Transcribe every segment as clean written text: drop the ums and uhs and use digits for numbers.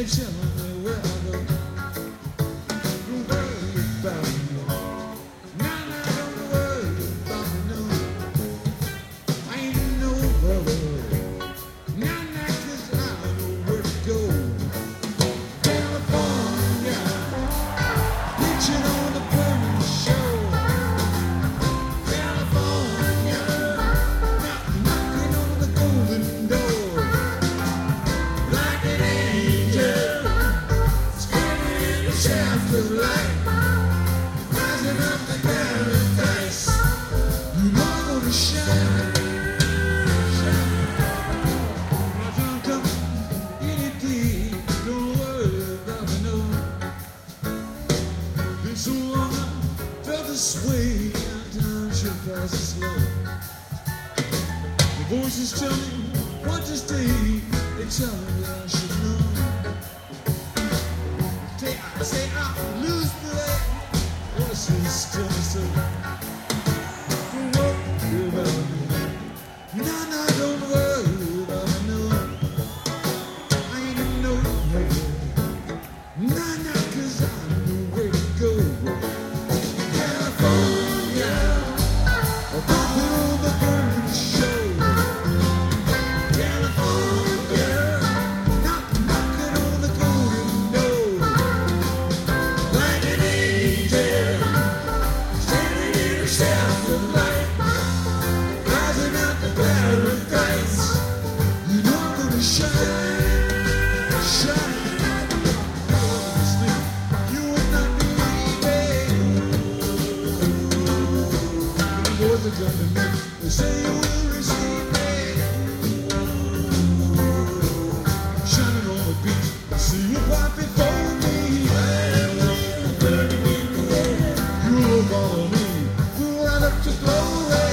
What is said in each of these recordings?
tell me where I go. Don't worry about me. Now, now, don't worry about me, no. I ain't no brother. Now, now, 'cause I know where to go. California, preaching on the burning shore. California, knocking on the golden door. Like an angel, standing in the shaft of light, rising up to paradise. You know I'm gonna shine, shine. My time comes any day. Don't worry about me, no. Been so long I felt this way. Time should pass slow. The voices tell me what to stay. They tell me that I should know. I say I lose the way. Voices tell me so. Don't worry about me. No, no, don't worry about me, no. I ain't no hurry. No, no, 'cause I know where to go. California, walking on the burning shore. California, knocking on the golden door. Like an angel, standing in a shaft of light, rising up to paradise. You know I'm gonna shine, shine. You would not believe it. Boys are coming in. They say you will receive me. Shining on the beach. See you right before me. You will follow me. We'll run up to glory.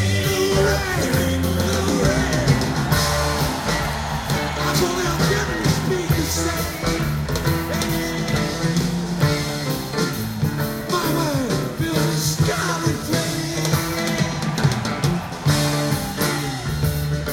I'm gonna get this beat to say. My way fills the sky with flame.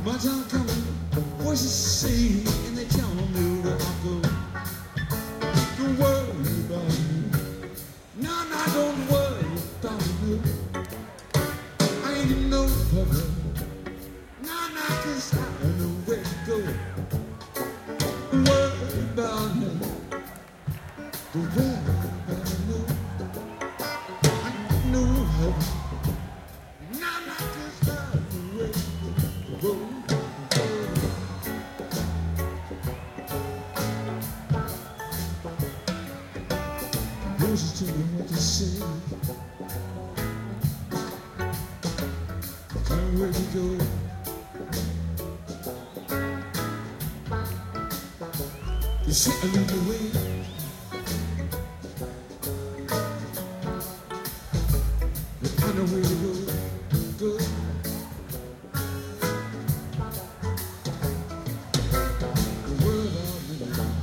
My time coming, voices sing, and they tell me where I go. Don't worry about me. No, no, don't worry about me. I ain't in no hurry. No, no, 'cause I know where to go. Don't worry about me. Don't worry about me. I ain't in no hurry. No, no, 'cause I know where to go. Roses tell me what to say. Tell me where to go. You see, I lead the way. I know where to go. Go. The world I'm living.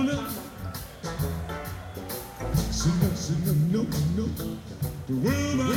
The world